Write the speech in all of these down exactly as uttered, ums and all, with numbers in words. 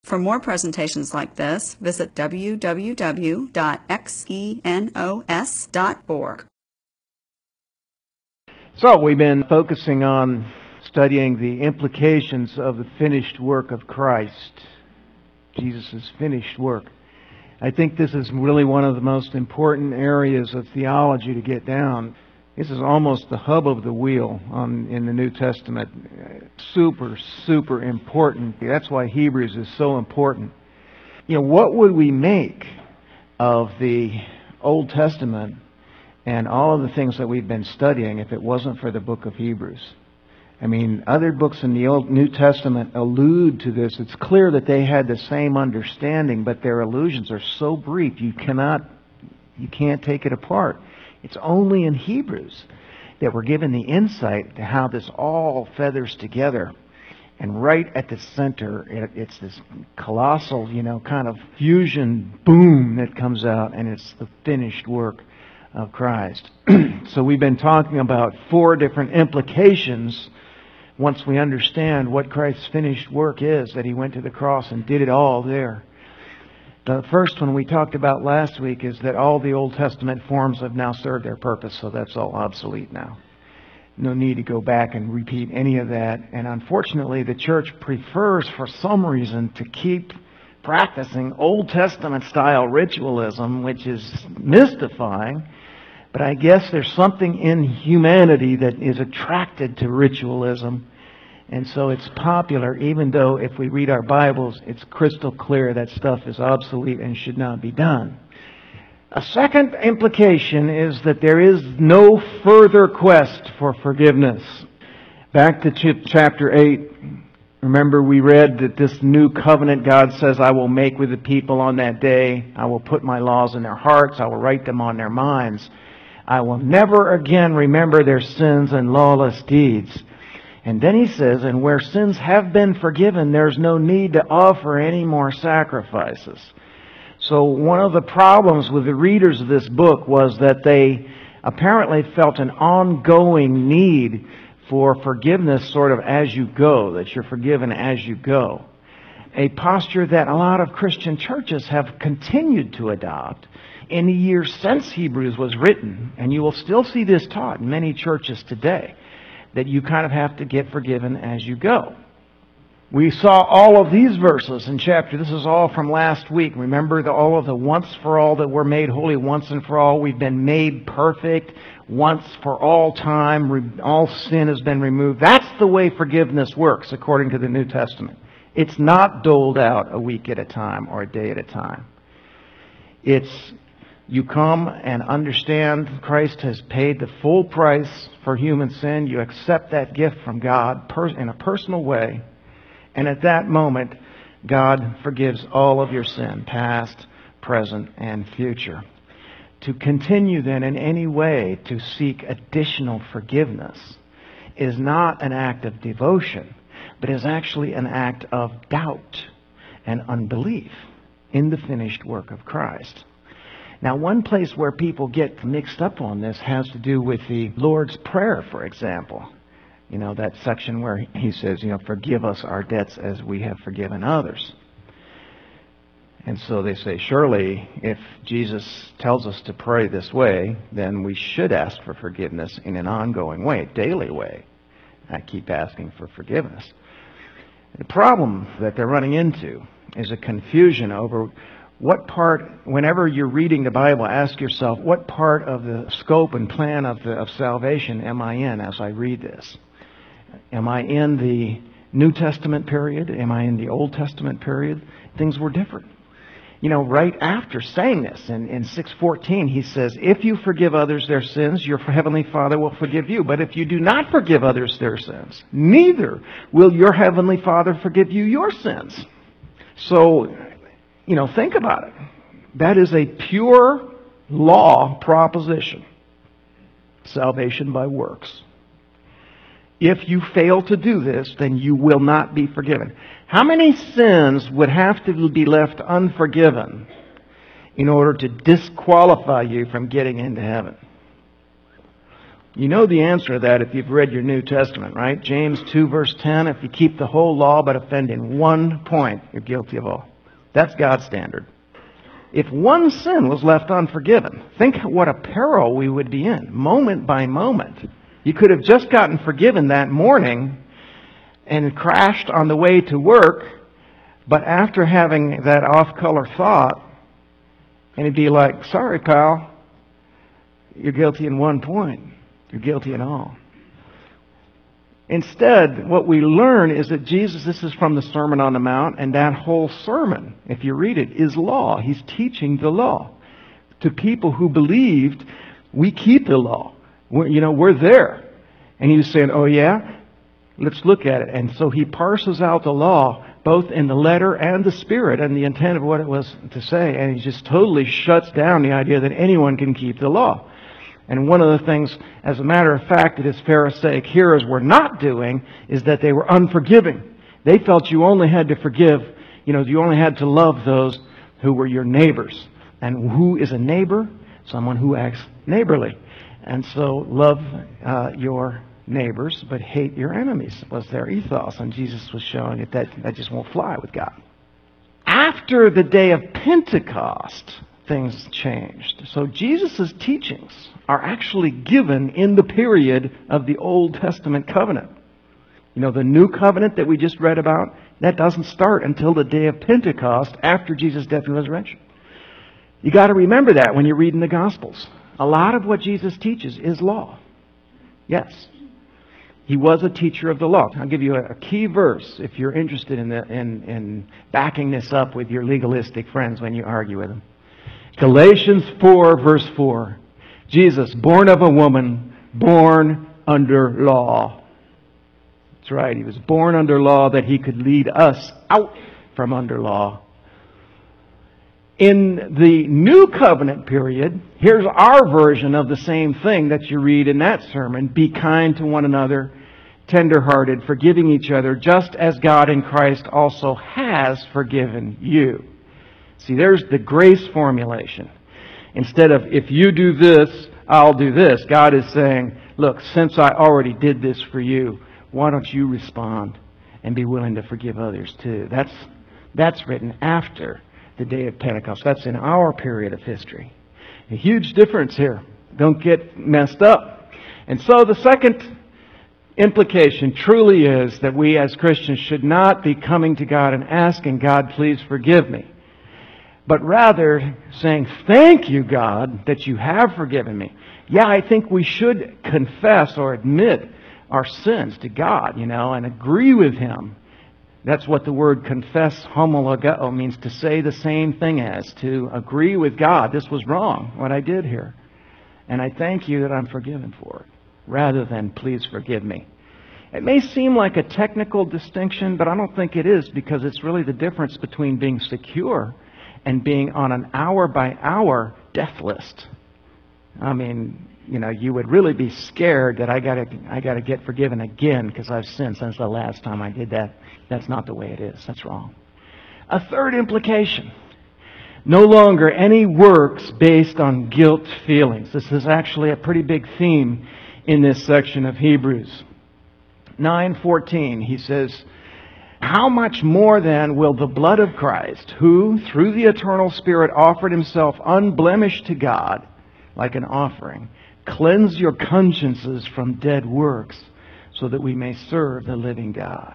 For more presentations like this, visit w w w dot xenos dot org. So we've been focusing on studying the implications of the finished work of Christ, Jesus' finished work. I think this is really one of the most important areas of theology to get down. This is almost the hub of the wheel on, in the New Testament. Super, super important. That's why Hebrews is so important. You know, what would we make of the Old Testament and all of the things that we've been studying if it wasn't for the book of Hebrews? I mean, other books in the Old New Testament allude to this. It's clear that they had the same understanding, but their allusions are so brief you cannot, you can't take it apart. It's only in Hebrews that we're given the insight to how this all feathers together. And right at the center, it, it's this colossal, you know, kind of fusion boom that comes out, and it's the finished work of Christ. So we've been talking about four different implications once we understand what Christ's finished work is, that He went to the cross and did it all there. The first one we talked about last week is that all the Old Testament forms have now served their purpose, so that's all obsolete now. No need to go back and repeat any of that. And unfortunately, the church prefers, for some reason, to keep practicing Old Testament style ritualism, which is mystifying. But I guess there's something in humanity that is attracted to ritualism. And so it's popular, even though if we read our Bibles, it's crystal clear that stuff is obsolete and should not be done. A second implication is that there is no further quest for forgiveness. Back to ch- chapter eight, remember we read that this new covenant God says, I will make with the people on that day. I will put my laws in their hearts. I will write them on their minds. I will never again remember their sins and lawless deeds. And then he says, and where sins have been forgiven, there's no need to offer any more sacrifices. So one of the problems with the readers of this book was that they apparently felt an ongoing need for forgiveness sort of as you go, that you're forgiven as you go. A posture that a lot of Christian churches have continued to adopt in the years since Hebrews was written. And you will still see this taught in many churches today, that you kind of have to get forgiven as you go. We saw all of these verses in chapter. This is all from last week. Remember the, all of the once for all, that we're made holy once and for all. We've been made perfect once for all time. All sin has been removed. That's the way forgiveness works according to the New Testament. It's not doled out a week at a time or a day at a time. It's you come and understand Christ has paid the full price for human sin. You accept that gift from God in a personal way. And at that moment, God forgives all of your sin, past, present, and future. To continue then in any way to seek additional forgiveness is not an act of devotion, but is actually an act of doubt and unbelief in the finished work of Christ. Now, one place where people get mixed up on this has to do with the Lord's Prayer, for example. You know, that section where He says, you know, forgive us our debts as we have forgiven others. And so they say, surely, if Jesus tells us to pray this way, then we should ask for forgiveness in an ongoing way, a daily way. I keep asking for forgiveness. The problem that they're running into is a confusion over what part, whenever you're reading the Bible, ask yourself, what part of the scope and plan of, the, of salvation am I in as I read this? Am I in the New Testament period? Am I in the Old Testament period? Things were different. You know, right after saying this, in, in six fourteen, he says, if you forgive others their sins, your heavenly Father will forgive you. But if you do not forgive others their sins, neither will your heavenly Father forgive you your sins. So, you know, think about it. That is a pure law proposition. Salvation by works. If you fail to do this, then you will not be forgiven. How many sins would have to be left unforgiven in order to disqualify you from getting into heaven? You know the answer to that if you've read your New Testament, right? James two verse ten, if you keep the whole law but offend in one point, you're guilty of all. That's God's standard. If one sin was left unforgiven, think what a peril we would be in, moment by moment. You could have just gotten forgiven that morning and crashed on the way to work, but after having that off-color thought, and it'd be like, sorry, pal, you're guilty in one point. You're guilty in all. Instead, what we learn is that Jesus, this is from the Sermon on the Mount, and that whole sermon, if you read it, is law. He's teaching the law to people who believed we keep the law. We're, you know, we're there. And he was saying, oh yeah? Let's look at it. And so he parses out the law, both in the letter and the spirit, and the intent of what it was to say. And he just totally shuts down the idea that anyone can keep the law. And one of the things, as a matter of fact, that his Pharisaic hearers were not doing is that they were unforgiving. They felt you only had to forgive, you know, you only had to love those who were your neighbors. And who is a neighbor? Someone who acts neighborly. And so love uh, your neighbors, but hate your enemies was their ethos. And Jesus was showing it that that just won't fly with God. After the day of Pentecost, things changed. So Jesus' teachings are actually given in the period of the Old Testament covenant. You know, the new covenant that we just read about, that doesn't start until the day of Pentecost after Jesus' death and resurrection. You got to remember that when you're reading the Gospels. A lot of what Jesus teaches is law. Yes. He was a teacher of the law. I'll give you a key verse if you're interested in, the, in, in backing this up with your legalistic friends when you argue with them. Galatians four, verse four. Jesus, born of a woman, born under law. That's right. He was born under law that he could lead us out from under law. In the New Covenant period, here's our version of the same thing that you read in that sermon. Be kind to one another, tender-hearted, forgiving each other, just as God in Christ also has forgiven you. See, there's the grace formulation. Instead of, if you do this, I'll do this. God is saying, look, since I already did this for you, why don't you respond and be willing to forgive others too? That's, that's written after the day of Pentecost. That's in our period of history. A huge difference here. Don't get messed up. And so the second implication truly is that we as Christians should not be coming to God and asking, God, please forgive me. But rather saying, thank you, God, that you have forgiven me. Yeah, I think we should confess or admit our sins to God, you know, and agree with Him. That's what the word confess, homologeo, means, to say the same thing as, to agree with God. This was wrong, what I did here. And I thank you that I'm forgiven for it, rather than please forgive me. It may seem like a technical distinction, but I don't think it is, because it's really the difference between being secure and being on an hour-by-hour death list. I mean, you know, you would really be scared that I gotta, I gotta get forgiven again because I've sinned since the last time I did that. That's not the way it is. That's wrong. A third implication. No longer any works based on guilt feelings. This is actually a pretty big theme in this section of Hebrews. nine fourteen, he says, how much more then will the blood of Christ, who through the eternal Spirit offered Himself unblemished to God, like an offering, cleanse your consciences from dead works, so that we may serve the living God.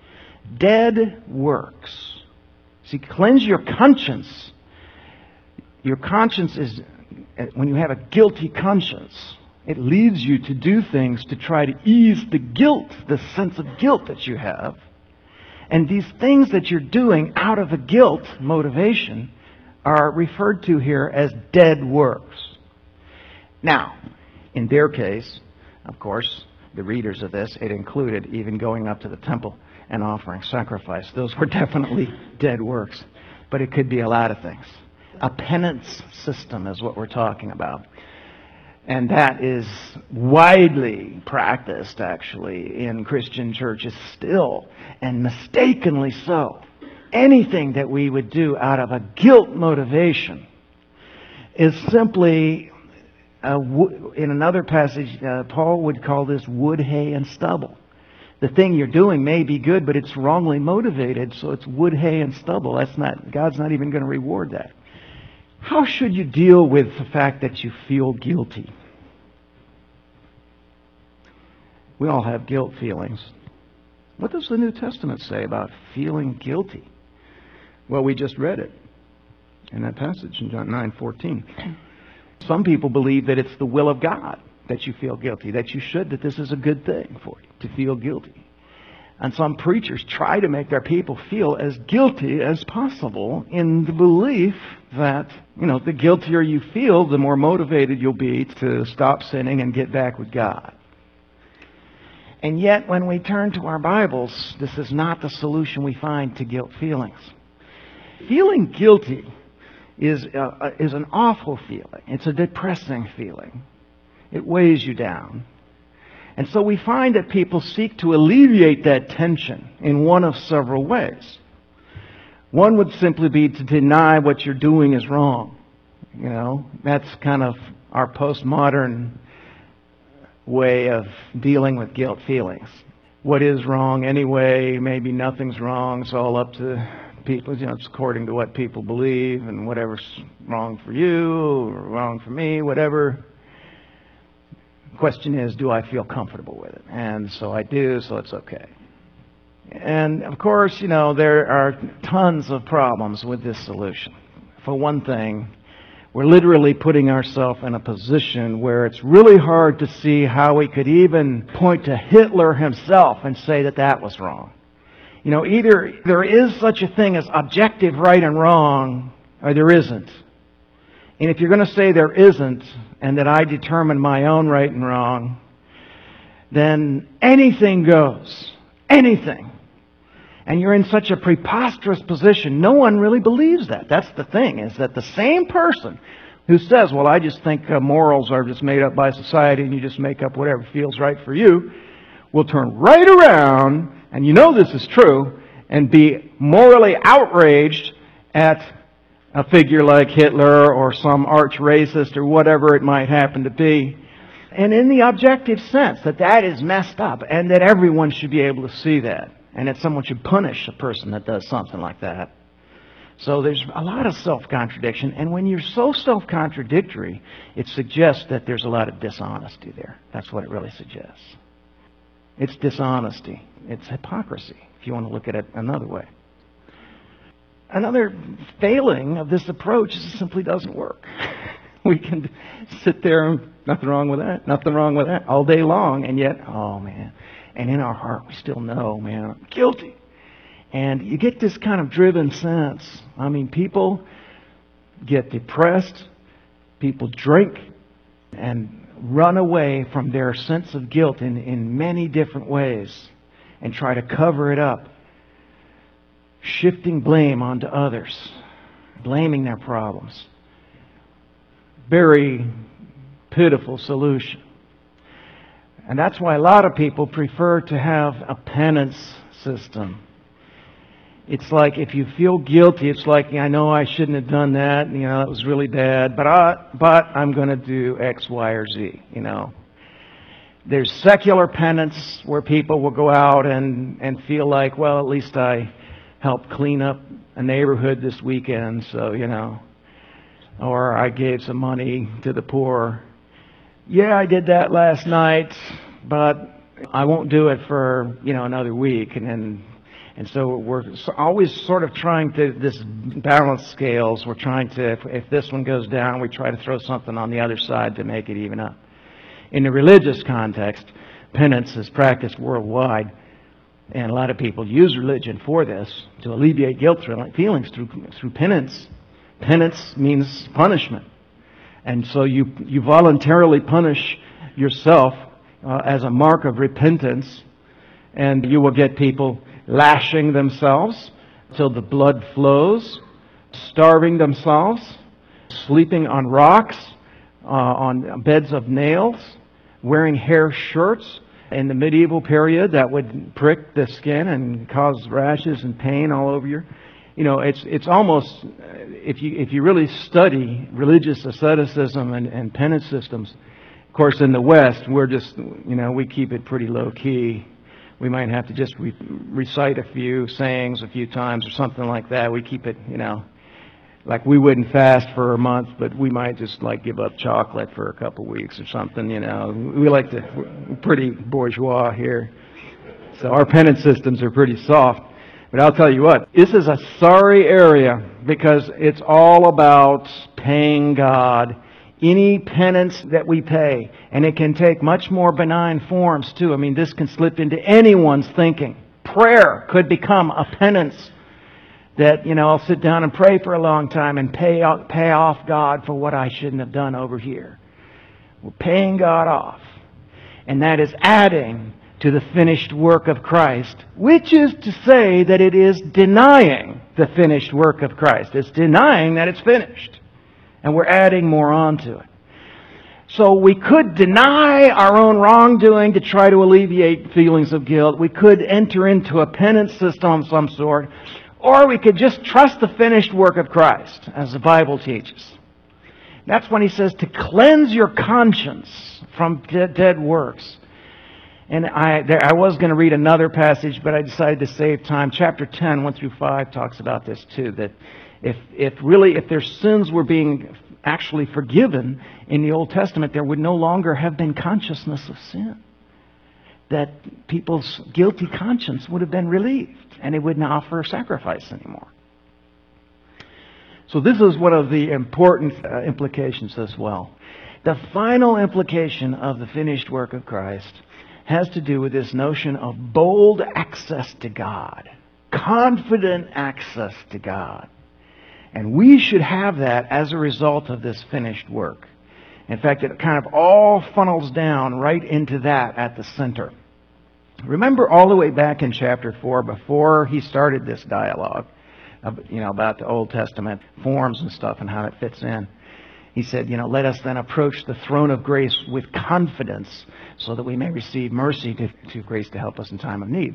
Dead works. See, cleanse your conscience. Your conscience is, when you have a guilty conscience, it leads you to do things to try to ease the guilt, the sense of guilt that you have. And these things that you're doing out of a guilt motivation are referred to here as dead works. Now, in their case, of course, the readers of this, it included even going up to the temple and offering sacrifice. Those were definitely dead works. But it could be a lot of things. A penance system is what we're talking about. And that is widely practiced, actually, in Christian churches still, and mistakenly so. Anything that we would do out of a guilt motivation is simply uh, wo- in another passage, uh, Paul would call this wood, hay, and stubble. The thing you're doing may be good, but it's wrongly motivated, so it's wood, hay, and stubble. That's not, God's not even going to reward that. How should you deal with the fact that you feel guilty? We all have guilt feelings. What does the New Testament say about feeling guilty? Well, we just read it in that passage in John nine fourteen. Some people believe that it's the will of God that you feel guilty, that you should, that this is a good thing for you to feel guilty. And some preachers try to make their people feel as guilty as possible in the belief that, you know, the guiltier you feel, the more motivated you'll be to stop sinning and get back with God. And yet, when we turn to our Bibles, this is not the solution we find to guilt feelings. Feeling guilty is, uh, is an awful feeling. It's a depressing feeling. It weighs you down. And so we find that people seek to alleviate that tension in one of several ways. One would simply be to deny what you're doing is wrong. You know, that's kind of our postmodern way of dealing with guilt feelings. What is wrong anyway? Maybe nothing's wrong. It's all up to people. You know, it's according to what people believe, and whatever's wrong for you or wrong for me, whatever. Question is, do I feel comfortable with it? And so I do, so it's okay. And of course, you know, there are tons of problems with this solution. For one thing, we're literally putting ourselves in a position where it's really hard to see how we could even point to Hitler himself and say that that was wrong. You know, either there is such a thing as objective right and wrong, or there isn't. And if you're going to say there isn't, and that I determine my own right and wrong, then anything goes. Anything. And you're in such a preposterous position. No one really believes that. That's the thing, is that the same person who says, well, I just think uh, morals are just made up by society and you just make up whatever feels right for you, will turn right around, and you know this is true, and be morally outraged at a figure like Hitler or some arch racist or whatever it might happen to be. And in the objective sense that that is messed up and that everyone should be able to see that. And that someone should punish a person that does something like that. So there's a lot of self-contradiction. And when you're so self-contradictory, it suggests that there's a lot of dishonesty there. That's what it really suggests. It's dishonesty. It's hypocrisy, if you want to look at it another way. Another failing of this approach is it simply doesn't work. We can sit there, nothing wrong with that, nothing wrong with that, all day long, and yet, oh man. And in our heart, we still know, man, I'm guilty. And you get this kind of driven sense. I mean, people get depressed, people drink, and run away from their sense of guilt in, in many different ways and try to cover it up. Shifting blame onto others, blaming their problems. Very pitiful solution. And that's why a lot of people prefer to have a penance system. It's like if you feel guilty, it's like, I know I shouldn't have done that, you know, that was really bad, but, I, but I'm going to do X, Y, or Z, you know. There's secular penance where people will go out and, and feel like, well, at least I helped clean up a neighborhood this weekend, so, you know. Or I gave some money to the poor. Yeah, I did that last night, but I won't do it for, you know, another week. And then, and so we're always sort of trying to, this balance scales, we're trying to, if, if this one goes down, we try to throw something on the other side to make it even up. In the religious context, penance is practiced worldwide. And a lot of people use religion for this, to alleviate guilt feelings through, through penance. Penance means punishment. And so you, you voluntarily punish yourself uh, as a mark of repentance. And you will get people lashing themselves till the blood flows, starving themselves, sleeping on rocks, uh, on beds of nails, wearing hair shirts. In the medieval period, that would prick the skin and cause rashes and pain all over you. you know, it's it's almost, if you if you really study religious asceticism and, and penance systems, of course in the West, we're just, you know, we keep it pretty low key. We might have to just re- recite a few sayings a few times or something like that. We keep it, you know, like we wouldn't fast for a month, but we might just like give up chocolate for a couple weeks or something, you know. We like to, we're pretty bourgeois here. So our penance systems are pretty soft. But I'll tell you what, this is a sorry area because it's all about paying God any penance that we pay. And it can take much more benign forms too. I mean, this can slip into anyone's thinking. Prayer could become a penance that, you know, I'll sit down and pray for a long time and pay off, pay off God for what I shouldn't have done over here. We're paying God off. And that is adding to the finished work of Christ, which is to say that it is denying the finished work of Christ. It's denying that it's finished. And we're adding more onto it. So we could deny our own wrongdoing to try to alleviate feelings of guilt. We could enter into a penance system of some sort. Or we could just trust the finished work of Christ, as the Bible teaches. That's when he says to cleanse your conscience from dead, dead works. And I, there, I was going to read another passage, but I decided to save time. Chapter ten, one through five, talks about this too. That if, if really, if their sins were being actually forgiven in the Old Testament, there would no longer have been consciousness of sin. That people's guilty conscience would have been relieved, and they wouldn't offer sacrifice anymore. So this is one of the important uh, implications as well. The final implication of the finished work of Christ has to do with this notion of bold access to God, confident access to God. And we should have that as a result of this finished work. In fact, it kind of all funnels down right into that at the center. Remember all the way back in chapter four, before he started this dialogue, you know, about the Old Testament forms and stuff and how it fits in. He said, you know, let us then approach the throne of grace with confidence so that we may receive mercy to, to grace to help us in time of need.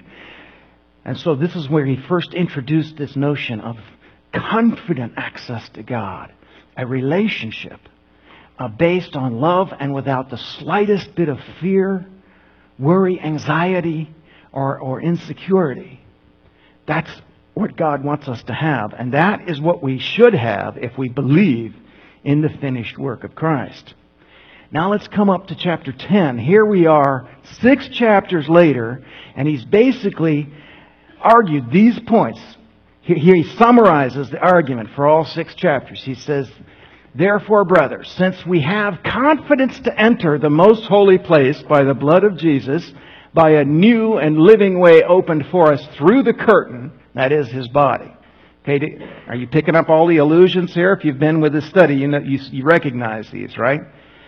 And so this is where he first introduced this notion of confident access to God, a relationship uh, based on love and without the slightest bit of fear, worry, anxiety, or, or insecurity. That's what God wants us to have. And that is what we should have if we believe in the finished work of Christ. Now let's come up to chapter ten. Here we are, six chapters later, and he's basically argued these points. Here he summarizes the argument for all six chapters. He says, therefore, brothers, since we have confidence to enter the most holy place by the blood of Jesus, by a new and living way opened for us through the curtain, that is his body. Okay, are you picking up all the allusions here? If you've been with the study, you know, you, you recognize these, right?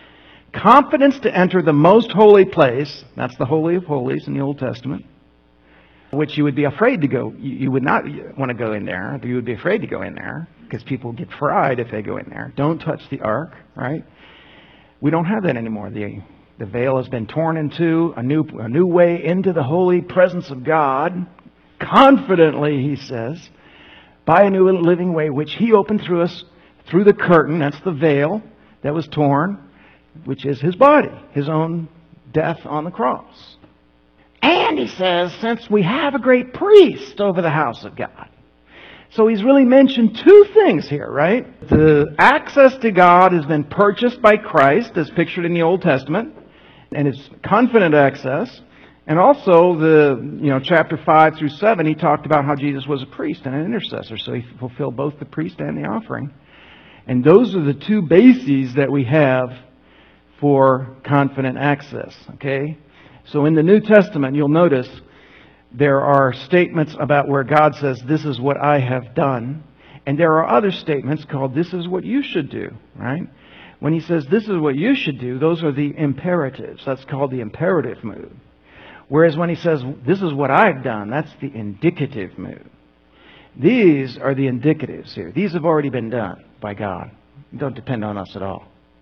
Confidence to enter the most holy place, that's the Holy of Holies in the Old Testament, which you would be afraid to go. You, you would not want to go in there. You would be afraid to go in there because people get fried if they go in there. Don't touch the ark, right? We don't have that anymore. The, the veil has been torn in two, a new, a new way into the holy presence of God. Confidently, he says, by a new living way, which he opened through us, through the curtain, that's the veil that was torn, which is his body, his own death on the cross. And he says, since we have a great priest over the house of God. So he's really mentioned two things here, right? The access to God has been purchased by Christ, as pictured in the Old Testament, and it's confident access. And also, the you know, chapter five through seven, he talked about how Jesus was a priest and an intercessor. So he fulfilled both the priest and the offering. And those are the two bases that we have for confident access. Okay? So in the New Testament, you'll notice there are statements about where God says, this is what I have done. And there are other statements called, this is what you should do. Right? When he says, this is what you should do, those are the imperatives. That's called the imperative mood. Whereas when he says, this is what I've done, that's the indicative mood. These are the indicatives here. These have already been done by God. They don't depend on us at all.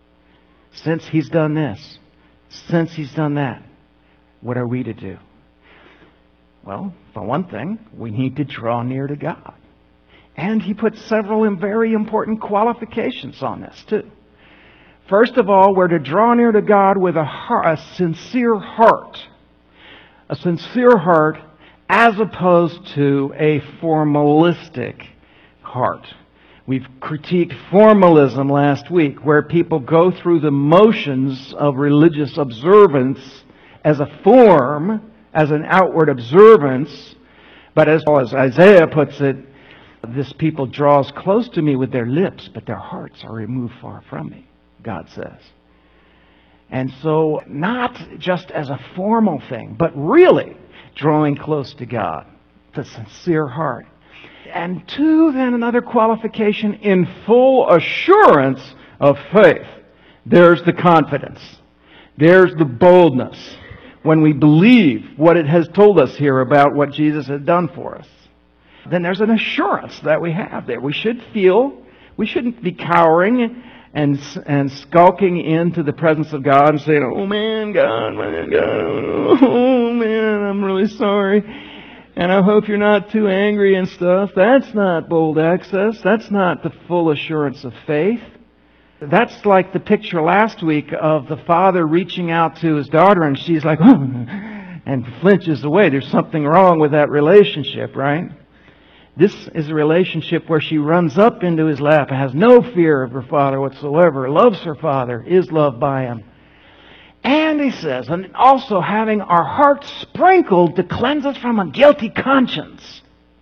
Since he's done this, since he's done that, what are we to do? Well, for one thing, we need to draw near to God. And he puts several very important qualifications on this, too. First of all, we're to draw near to God with a, heart, a sincere heart. A sincere heart as opposed to a formalistic heart. We've critiqued formalism last week, where people go through the motions of religious observance as a form, as an outward observance. But as, as Isaiah puts it, this people draws close to me with their lips, but their hearts are removed far from me, God says. And so, not just as a formal thing, but really drawing close to God, the sincere heart. And two, then another qualification, in full assurance of faith. There's the confidence. There's the boldness. When we believe what it has told us here about what Jesus has done for us, then there's an assurance that we have there. We should feel, we shouldn't be cowering and and skulking into the presence of God and saying, "Oh man, God, man, God, oh man, I'm really sorry. And I hope you're not too angry and stuff." That's not bold access. That's not the full assurance of faith. That's like the picture last week of the father reaching out to his daughter and she's like, "Oh," and flinches away. There's something wrong with that relationship, right? This is a relationship where she runs up into his lap and has no fear of her father whatsoever, loves her father, is loved by him. And he says, and also having our hearts sprinkled to cleanse us from a guilty conscience.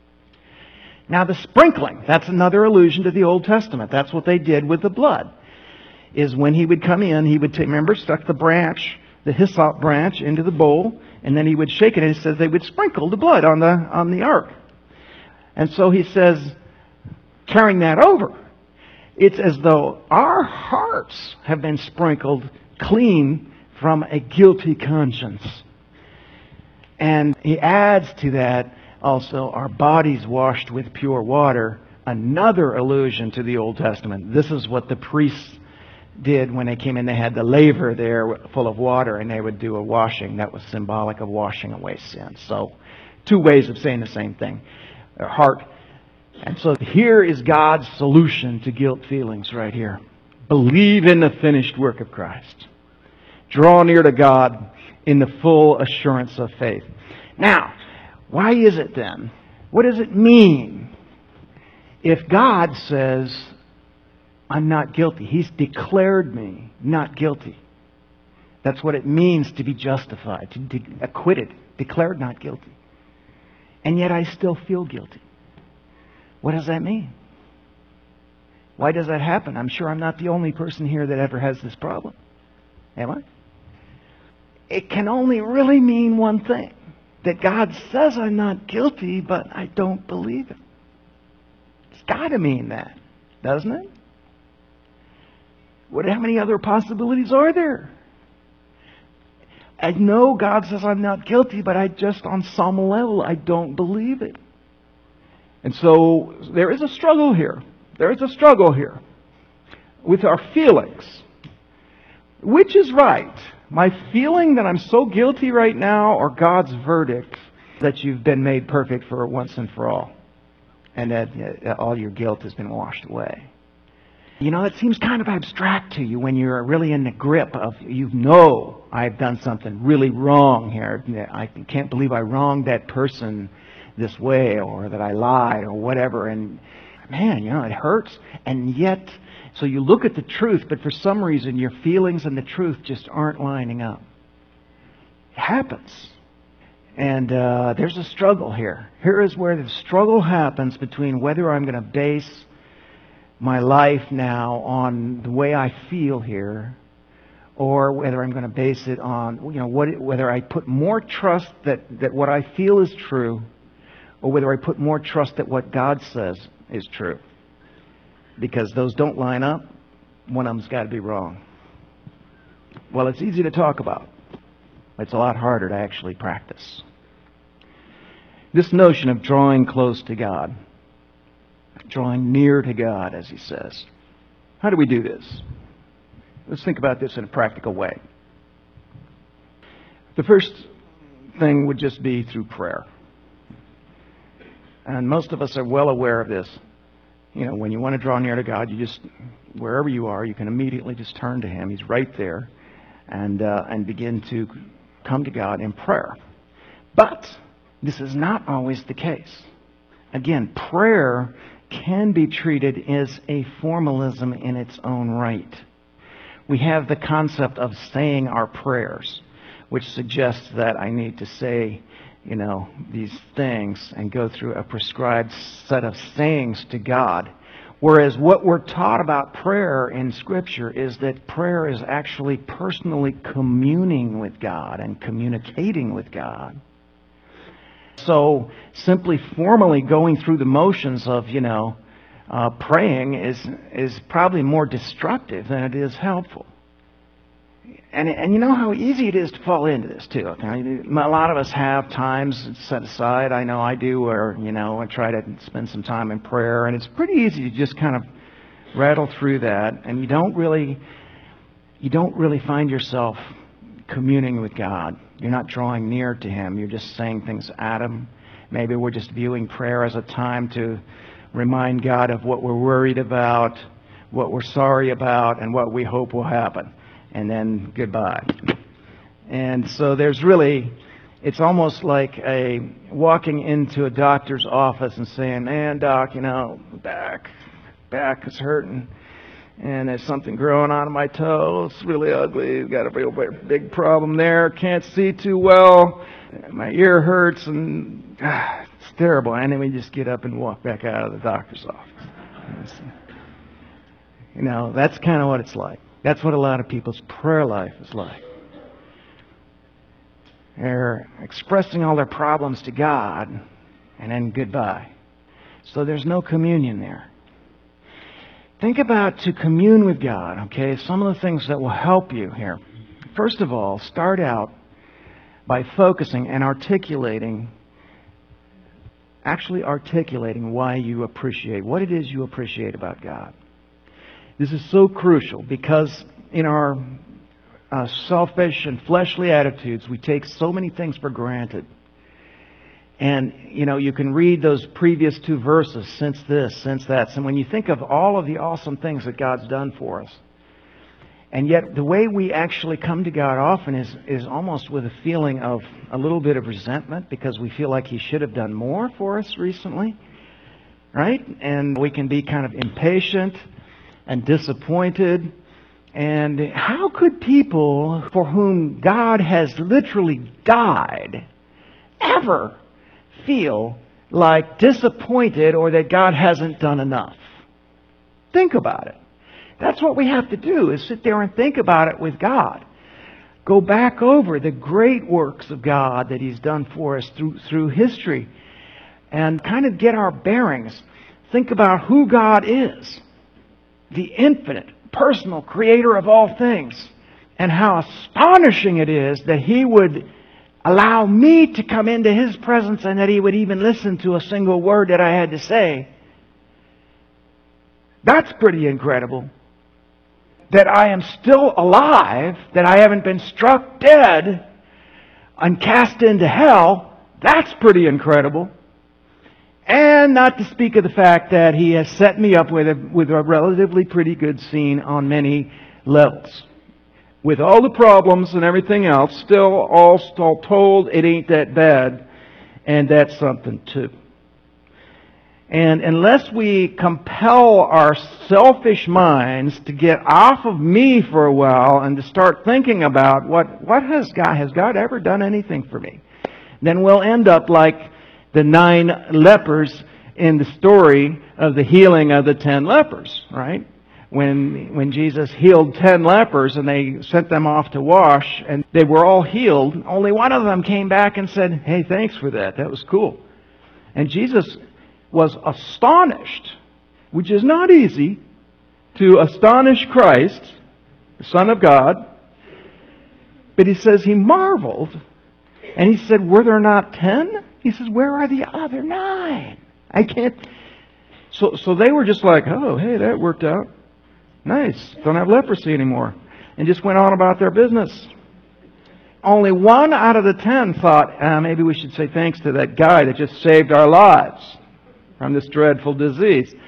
Now the sprinkling, that's another allusion to the Old Testament. That's what they did with the blood. Is when he would come in, he would take, remember, stuck the branch, the hyssop branch into the bowl, and then he would shake it, and he says they would sprinkle the blood on the on the ark. And so he says, carrying that over, it's as though our hearts have been sprinkled clean from a guilty conscience. And he adds to that also our bodies washed with pure water, another allusion to the Old Testament. This is what the priests did when they came in. They had the laver there full of water, and they would do a washing. That was symbolic of washing away sin. So, two ways of saying the same thing. Their heart. And so here is God's solution to guilt feelings right here. Believe in the finished work of Christ. Draw near to God in the full assurance of faith. Now, why is it then? What does it mean if God says, "I'm not guilty"? He's declared me not guilty. That's what it means to be justified, to be acquitted, declared not guilty. And yet I still feel guilty. What does that mean? Why does that happen? I'm sure I'm not the only person here that ever has this problem. Am I? It can only really mean one thing. That God says I'm not guilty, but I don't believe it. It's got to mean that, doesn't it? What? How many other possibilities are there? I know God says I'm not guilty, but I just, on some level, I don't believe it. And so there is a struggle here. There is a struggle here with our feelings. Which is right? My feeling that I'm so guilty right now, or God's verdict that you've been made perfect for once and for all, and that all your guilt has been washed away? You know, it seems kind of abstract to you when you're really in the grip of, you know, I've done something really wrong here. I can't believe I wronged that person this way, or that I lied, or whatever. And man, you know, it hurts. And yet, so you look at the truth, but for some reason your feelings and the truth just aren't lining up. It happens. And uh, there's a struggle here. Here is where the struggle happens between whether I'm going to base my life now on the way I feel here, or whether I'm going to base it on, you know, what, whether I put more trust that, that what I feel is true, or whether I put more trust that what God says is true. Because those don't line up, one of them's got to be wrong. Well, it's easy to talk about. It's a lot harder to actually practice. This notion of drawing close to God, drawing near to God, as he says. How do we do this? Let's think about this in a practical way. The first thing would just be through prayer. And most of us are well aware of this. You know, when you want to draw near to God, you just, wherever you are, you can immediately just turn to Him. He's right there, and uh, and begin to come to God in prayer. But this is not always the case. Again, prayer can be treated as a formalism in its own right. We have the concept of saying our prayers, which suggests that I need to say, you know, these things and go through a prescribed set of sayings to God. Whereas what we're taught about prayer in Scripture is that prayer is actually personally communing with God and communicating with God. So simply formally going through the motions of, you know, uh, praying is is probably more destructive than it is helpful. And and you know how easy it is to fall into this too. Okay? A lot of us have times set aside. I know I do, where you know I try to spend some time in prayer, and it's pretty easy to just kind of rattle through that, and you don't really you don't really find yourself communing with God. You're not drawing near to Him. You're just saying things at Him. Maybe we're just viewing prayer as a time to remind God of what we're worried about, what we're sorry about, and what we hope will happen. And then goodbye. And so there's really, it's almost like a walking into a doctor's office and saying, man, doc, you know, back, back is hurting. And there's something growing on my toe. It's really ugly. Got a real big problem there. Can't see too well. My ear hurts, and ah, it's terrible. And then we just get up and walk back out of the doctor's office. You know, that's kind of what it's like. That's what a lot of people's prayer life is like. They're expressing all their problems to God, and then goodbye. So there's no communion there. Think about to commune with God, okay? Some of the things that will help you here. First of all, start out by focusing and articulating, actually articulating why you appreciate, what it is you appreciate about God. This is so crucial because in our uh, selfish and fleshly attitudes, we take so many things for granted. And, you know, you can read those previous two verses, since this, since that. So when you think of all of the awesome things that God's done for us, and yet the way we actually come to God often is, is almost with a feeling of a little bit of resentment because we feel like He should have done more for us recently, right? And we can be kind of impatient and disappointed. And how could people for whom God has literally died ever feel like disappointed or that God hasn't done enough? Think about it. That's what we have to do, is sit there and think about it with God. Go back over the great works of God that He's done for us through, through history and kind of get our bearings. Think about who God is, the infinite, personal creator of all things, and how astonishing it is that He would allow me to come into His presence and that He would even listen to a single word that I had to say. That's pretty incredible. That I am still alive, that I haven't been struck dead and cast into hell, that's pretty incredible. And not to speak of the fact that He has set me up with a, with a relatively pretty good scene on many levels. With all the problems and everything else, still all, all told, it ain't that bad. And that's something too. And unless we compel our selfish minds to get off of me for a while and to start thinking about what, what has God, has God ever done anything for me? Then we'll end up like the nine lepers in the story of the healing of the ten lepers, right? When when Jesus healed ten lepers and they sent them off to wash and they were all healed, only one of them came back and said, hey, thanks for that. That was cool. And Jesus was astonished, which is not easy, to astonish Christ, the Son of God. But He says He marveled. And He said, were there not ten? He says, where are the other nine? I can't. So, so they were just like, oh, hey, that worked out. Nice. Don't have leprosy anymore. And just went on about their business. Only one out of the ten thought, uh, maybe we should say thanks to that guy that just saved our lives from this dreadful disease.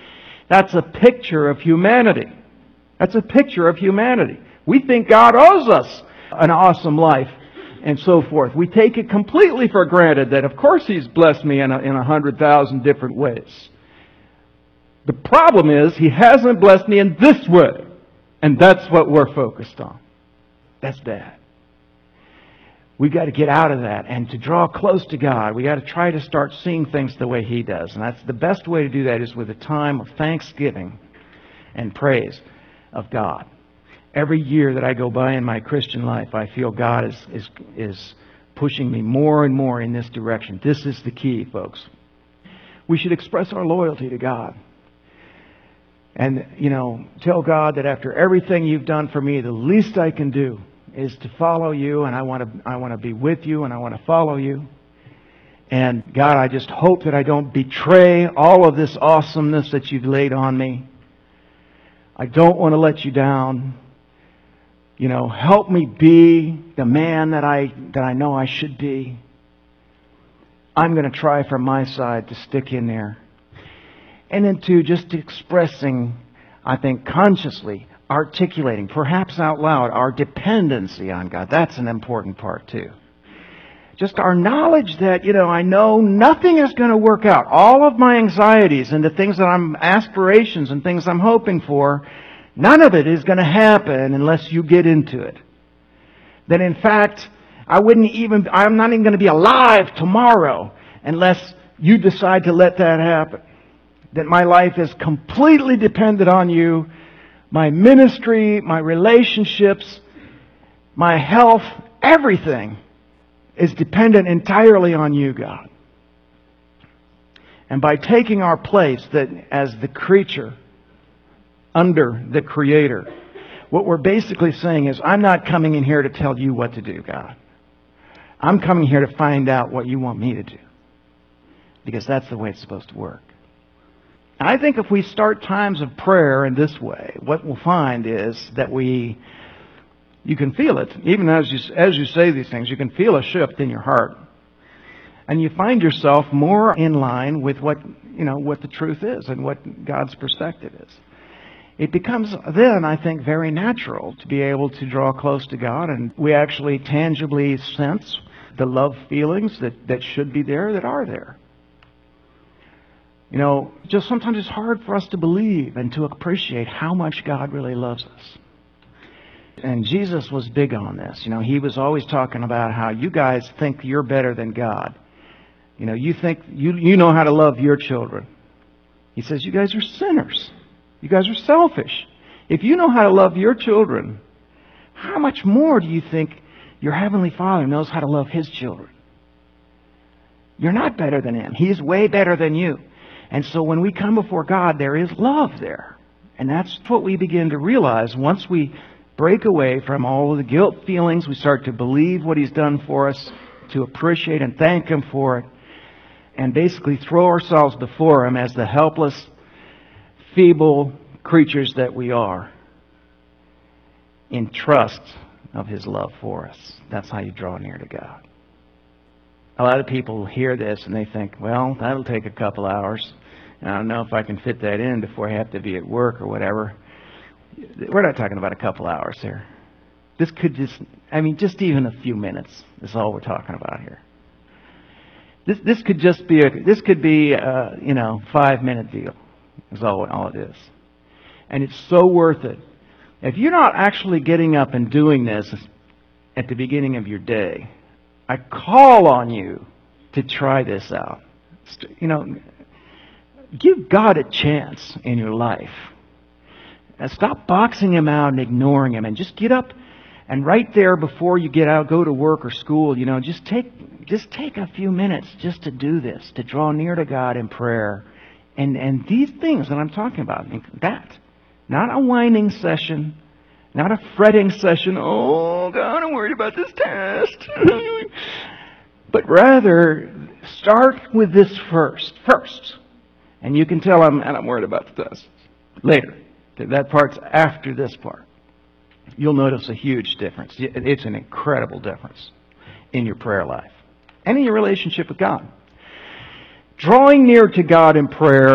That's a picture of humanity. That's a picture of humanity. We think God owes us an awesome life and so forth. We take it completely for granted that, of course, He's blessed me in a, in a hundred thousand different ways. The problem is, He hasn't blessed me in this way. And that's what we're focused on. That's bad. We've got to get out of that. And to draw close to God, we've got to try to start seeing things the way He does. And that's the best way to do that is with a time of thanksgiving and praise of God. Every year that I go by in my Christian life, I feel God is, is, is pushing me more and more in this direction. This is the key, folks. We should express our loyalty to God. And, you know, tell God that after everything You've done for me, the least I can do is to follow You, and I want to I want to be with You, and I want to follow You. And God, I just hope that I don't betray all of this awesomeness that You've laid on me. I don't want to let You down. You know, help me be the man that I that I know I should be. I'm going to try from my side to stick in there. And then two, just expressing, I think, consciously, articulating, perhaps out loud, our dependency on God. That's an important part too. Just our knowledge that, you know, I know nothing is going to work out. All of my anxieties and the things that I'm, aspirations and things I'm hoping for, none of it is going to happen unless You get into it. That in fact, I wouldn't even, I'm not even going to be alive tomorrow unless You decide to let that happen. That my life is completely dependent on You. My ministry, my relationships, my health, everything is dependent entirely on You, God. And by taking our place that as the creature under the Creator, what we're basically saying is, I'm not coming in here to tell You what to do, God. I'm coming here to find out what You want me to do. Because that's the way it's supposed to work. And I think if we start times of prayer in this way, what we'll find is that we, you can feel it. Even as you, as you say these things, you can feel a shift in your heart. And you find yourself more in line with what, you know, what the truth is and what God's perspective is. It becomes then, I think, very natural to be able to draw close to God, and we actually tangibly sense the love feelings that, that should be there, that are there. You know, just sometimes it's hard for us to believe and to appreciate how much God really loves us. And Jesus was big on this. You know, He was always talking about how you guys think you're better than God. You know, you think you, you know how to love your children. He says, you guys are sinners. You guys are selfish. If you know how to love your children, how much more do you think your Heavenly Father knows how to love His children? You're not better than Him. He's way better than you. And so when we come before God, there is love there. And that's what we begin to realize once we break away from all of the guilt feelings. We start to believe what He's done for us, to appreciate and thank Him for it, and basically throw ourselves before Him as the helpless, feeble creatures that we are, in trust of His love for us. That's how you draw near to God. A lot of people hear this and they think, well, that'll take a couple hours. And I don't know if I can fit that in before I have to be at work or whatever. We're not talking about a couple hours here. This could just, I mean, just even a few minutes is all we're talking about here. This this could just be a, this could be a, you know, five minute deal is all, all it is. And it's so worth it. If you're not actually getting up and doing this at the beginning of your day, I call on you to try this out. You know, give God a chance in your life. And stop boxing Him out and ignoring Him, and just get up and right there before you get out, go to work or school, you know, just take just take a few minutes just to do this, to draw near to God in prayer. And and these things that I'm talking about, that, not a whining session, not a fretting session, oh, God, I'm worried about this test. But rather, start with this first. First. And you can tell I'm, and I'm worried about the test. Later. That part's after this part. You'll notice a huge difference. It's an incredible difference in your prayer life and in your relationship with God. Drawing near to God in prayer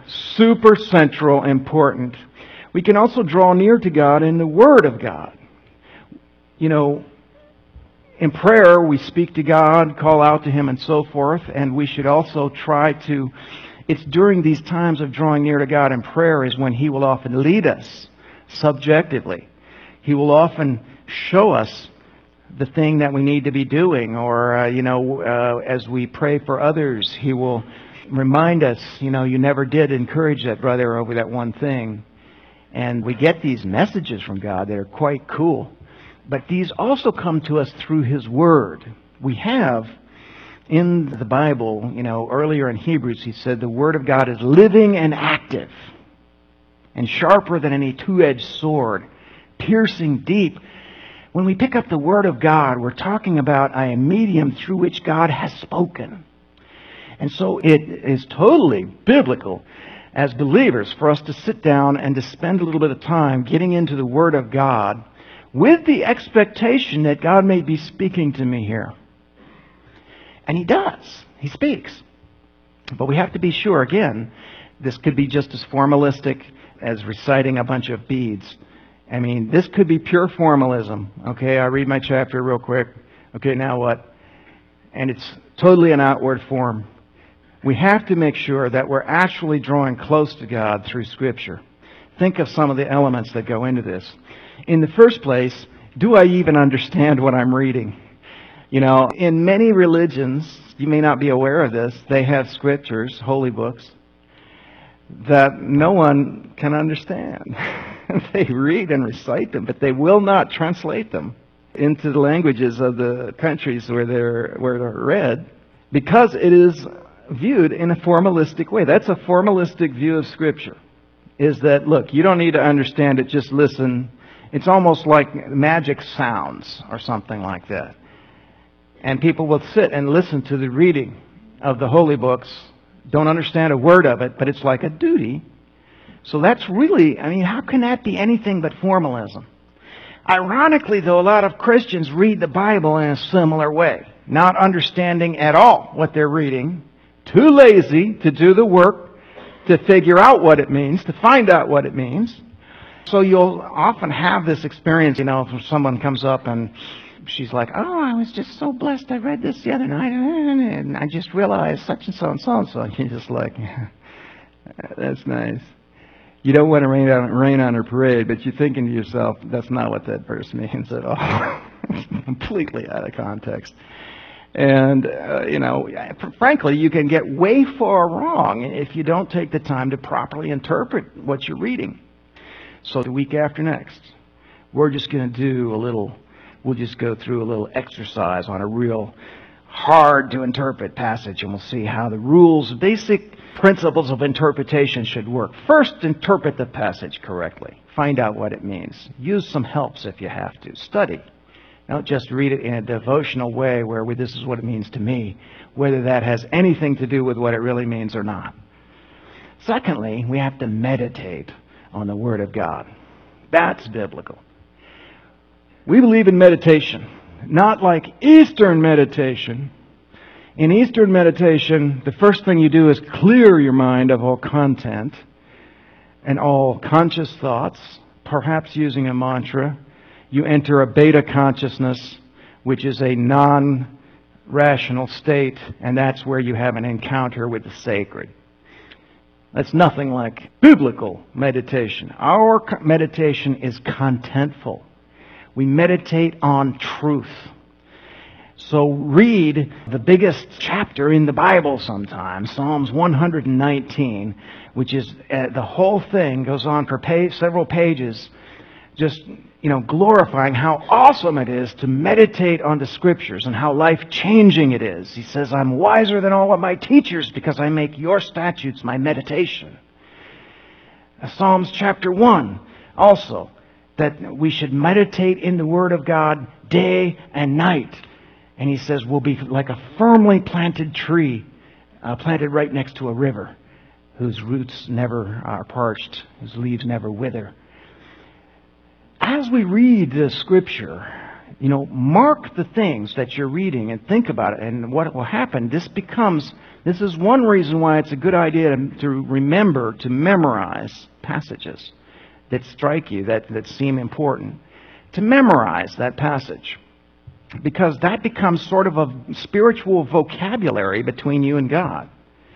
super central, important. We can also draw near to God in the Word of God. You know, in prayer, we speak to God, call out to Him, and so forth, and we should also try to... It's during these times of drawing near to God in prayer is when He will often lead us subjectively. He will often show us the thing that we need to be doing, or, uh, you know, uh, as we pray for others, He will remind us, you know, you never did encourage that brother over that one thing. And we get these messages from God that are quite cool. But these also come to us through His Word. We have in the Bible, you know, earlier in Hebrews, He said the Word of God is living and active and sharper than any two-edged sword, piercing deep. When we pick up the Word of God, we're talking about a medium through which God has spoken. And so it is totally biblical as believers for us to sit down and to spend a little bit of time getting into the Word of God with the expectation that God may be speaking to me here. And He does. He speaks. But we have to be sure, again, this could be just as formalistic as reciting a bunch of beads. I mean, this could be pure formalism. Okay, I read my chapter real quick. Okay, now what? And it's totally an outward form. We have to make sure that we're actually drawing close to God through Scripture. Think of some of the elements that go into this. In the first place, do I even understand what I'm reading? You know, in many religions, you may not be aware of this, they have scriptures, holy books, that no one can understand. They read and recite them, but they will not translate them into the languages of the countries where they're where they're read, because it is viewed in a formalistic way. That's a formalistic view of Scripture. Is that, look, you don't need to understand it, just listen. It's almost like magic sounds or something like that. And people will sit and listen to the reading of the holy books, don't understand a word of it, but it's like a duty. So that's really, I mean, how can that be anything but formalism? Ironically, though, a lot of Christians read the Bible in a similar way, not understanding at all what they're reading, too lazy to do the work to figure out what it means, to find out what it means. So you'll often have this experience, you know, if someone comes up and she's like, oh, I was just so blessed. I read this the other night, and I just realized such and so and so and so. And you're just like, that's nice. You don't want to rain on, rain on her parade, but you're thinking to yourself, that's not what that verse means at all. It's completely out of context. And, uh, you know, frankly, you can get way far wrong if you don't take the time to properly interpret what you're reading. So the week after next, we're just going to do a little... We'll just go through a little exercise on a real hard to interpret passage, and we'll see how the rules, basic principles of interpretation should work. First, interpret the passage correctly. Find out what it means. Use some helps if you have to. Study. Don't just read it in a devotional way where we, this is what it means to me, whether that has anything to do with what it really means or not. Secondly, we have to meditate on the Word of God. That's biblical. We believe in meditation, not like Eastern meditation. In Eastern meditation, the first thing you do is clear your mind of all content and all conscious thoughts, perhaps using a mantra. You enter a beta consciousness, which is a non-rational state, and that's where you have an encounter with the sacred. That's nothing like biblical meditation. Our meditation is contentful. We meditate on truth. So read the biggest chapter in the Bible sometimes, Psalms one hundred nineteen, which is uh, the whole thing goes on for page, several pages, just, you know, glorifying how awesome it is to meditate on the Scriptures and how life-changing it is. He says, I'm wiser than all of my teachers because I make your statutes my meditation. Uh, Psalms chapter one also, that we should meditate in the Word of God day and night. And he says we'll be like a firmly planted tree, uh, planted right next to a river, whose roots never are parched, whose leaves never wither. As we read the Scripture, you know, mark the things that you're reading and think about it. And what will happen, this becomes This is one reason why it's a good idea to, to remember to memorize passages that strike you, that, that seem important. To memorize that passage. Because that becomes sort of a spiritual vocabulary between you and God.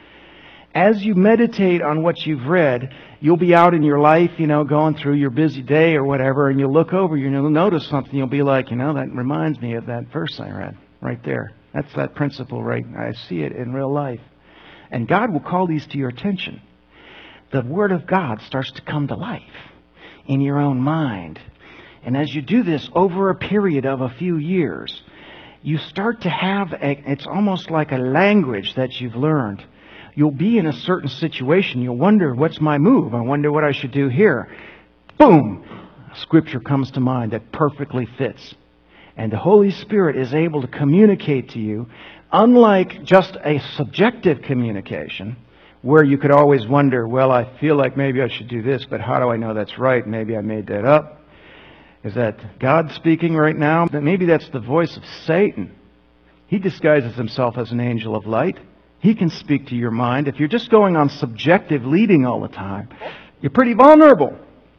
As you meditate on what you've read, you'll be out in your life, you know, going through your busy day or whatever, and you'll look over, you'll notice something, you'll be like, you know, that reminds me of that verse I read right there. That's that principle, right? I see it in real life. And God will call these to your attention. The Word of God starts to come to life in your own mind. And as you do this over a period of a few years, you start to have, a, it's almost like a language that you've learned. You'll be in a certain situation. You'll wonder, what's my move? I wonder what I should do here. Boom! Scripture comes to mind that perfectly fits. And the Holy Spirit is able to communicate to you, unlike just a subjective communication, where you could always wonder, well, I feel like maybe I should do this, but how do I know that's right? Maybe I made that up. Is that God speaking right now? Maybe that's the voice of Satan. He disguises himself as an angel of light. He can speak to your mind. If you're just going on subjective leading all the time, you're pretty vulnerable.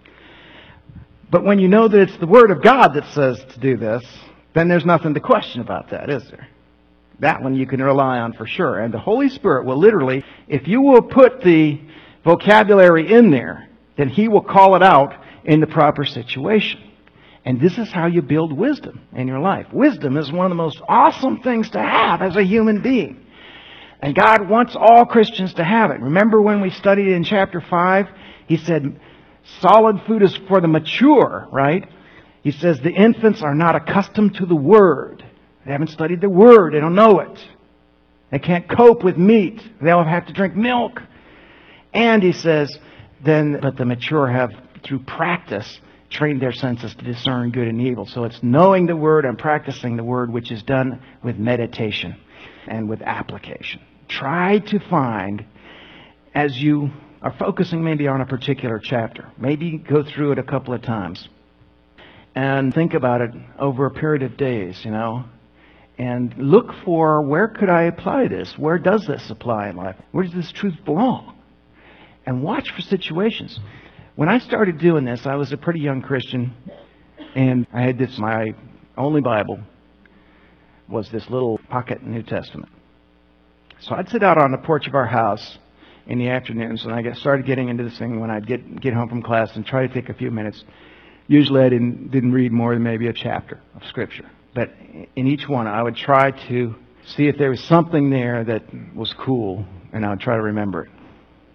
But when you know that it's the Word of God that says to do this, then there's nothing to question about that, is there? That one you can rely on for sure. And the Holy Spirit will literally, if you will put the vocabulary in there, then He will call it out in the proper situation. And this is how you build wisdom in your life. Wisdom is one of the most awesome things to have as a human being. And God wants all Christians to have it. Remember when we studied in chapter five? He said, solid food is for the mature, right? He says the infants are not accustomed to the Word. They haven't studied the Word. They don't know it. They can't cope with meat. They'll have to drink milk. And he says, then, but the mature have, through practice, trained their senses to discern good and evil. So it's knowing the Word and practicing the Word, which is done with meditation and with application. Try to find, as you are focusing maybe on a particular chapter, maybe go through it a couple of times and think about it over a period of days, you know, and look for, where could I apply this? Where does this apply in life? Where does this truth belong? And watch for situations. When I started doing this, I was a pretty young Christian, and I had this, my only Bible was this little pocket New Testament. So I'd sit out on the porch of our house in the afternoons, and I get, started getting into this thing when I'd get get home from class and try to take a few minutes. Usually I didn't didn't read more than maybe a chapter of Scripture. But in each one, I would try to see if there was something there that was cool, and I would try to remember it.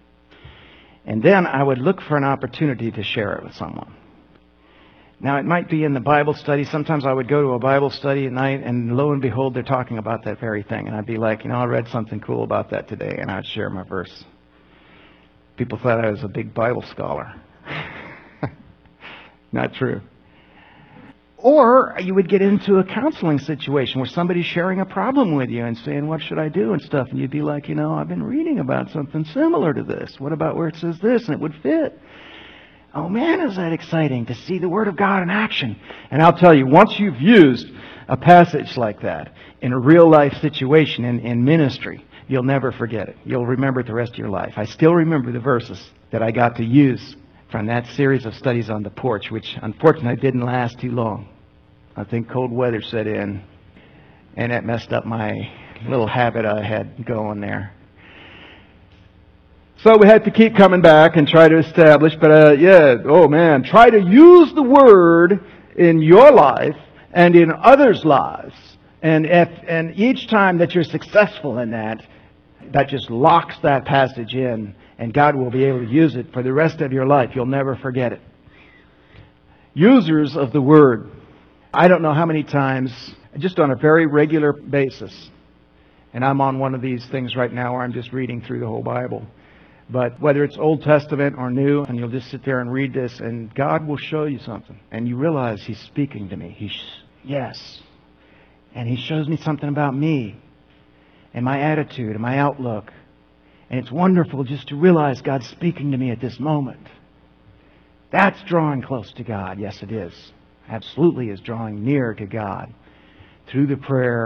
And then I would look for an opportunity to share it with someone. Now, it might be in the Bible study. Sometimes I would go to a Bible study at night, and lo and behold, they're talking about that very thing. And I'd be like, you know, I read something cool about that today, and I'd share my verse. People thought I was a big Bible scholar. Not true. Or you would get into a counseling situation where somebody's sharing a problem with you and saying, what should I do and stuff. And you'd be like, you know, I've been reading about something similar to this. What about where it says this? And it would fit. Oh man, is that exciting to see the Word of God in action. And I'll tell you, once you've used a passage like that in a real life situation in, in ministry, you'll never forget it. You'll remember it the rest of your life. I still remember the verses that I got to use from that series of studies on the porch, which unfortunately didn't last too long. I think cold weather set in, and that messed up my little habit I had going there. So we had to keep coming back and try to establish, but uh, yeah, oh man, try to use the Word in your life and in others' lives. And if and each time that you're successful in that, that just locks that passage in, and God will be able to use it for the rest of your life. You'll never forget it. Users of the Word. I don't know how many times, just on a very regular basis, and I'm on one of these things right now where I'm just reading through the whole Bible. But whether it's Old Testament or New, and you'll just sit there and read this, and God will show you something. And you realize He's speaking to me. He's, yes. And He shows me something about me, and my attitude, and my outlook. And it's wonderful just to realize God's speaking to me at this moment. That's drawing close to God. Yes, it is. Absolutely is drawing near to God through the prayer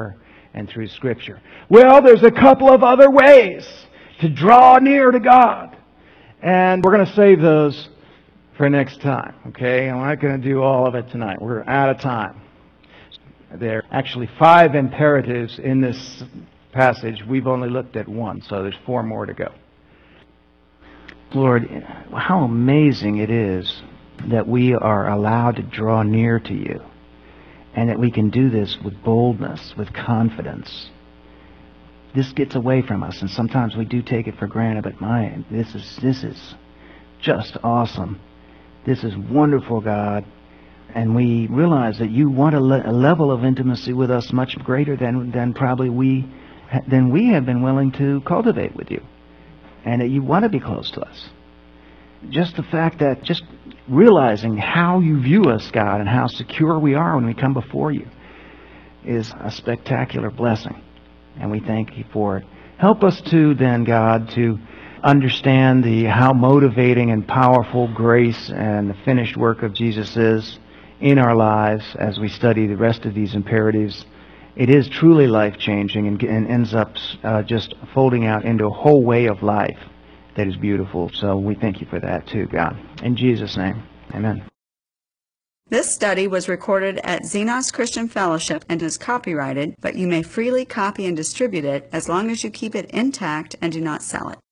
and through Scripture. Well, there's a couple of other ways to draw near to God. And we're going to save those for next time, okay? I'm not going to do all of it tonight. We're out of time. There are actually five imperatives in this passage. We've only looked at one, so there's four more to go. Lord, how amazing it is that we are allowed to draw near to you, and that we can do this with boldness, with confidence. This gets away from us, and sometimes we do take it for granted, but my, this is, this is just awesome. This is wonderful, God. And we realize that you want a, le- a level of intimacy with us much greater than, than probably we, than we have been willing to cultivate with you. And that you want to be close to us. Just the fact that, just realizing how you view us, God, and how secure we are when we come before you is a spectacular blessing. And we thank you for it. Help us to, then, God, to understand the how motivating and powerful grace and the finished work of Jesus is in our lives as we study the rest of these imperatives. It is truly life-changing and, and ends up uh, just folding out into a whole way of life that is beautiful. So we thank you for that too, God. In Jesus' name, amen. This study was recorded at Xenos Christian Fellowship and is copyrighted, but you may freely copy and distribute it as long as you keep it intact and do not sell it.